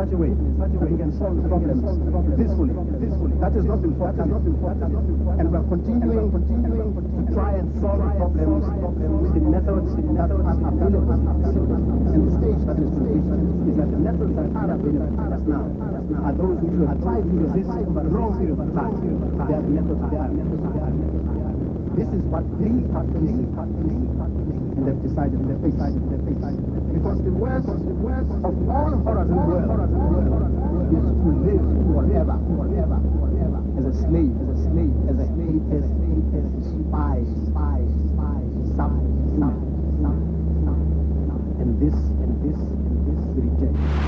such a way that we can solve the problems peacefully. That is not important. And we are continuing to try and solve problems with the methods that are available. And the stage that is reached is that the methods that are available to us now are those which we have tried to resist for a long period of time. They are the methods. This is what they have and they've decided to face. Because the worst of all horrors in the world is to live forever as a slave, as a hated spy, and this we reject.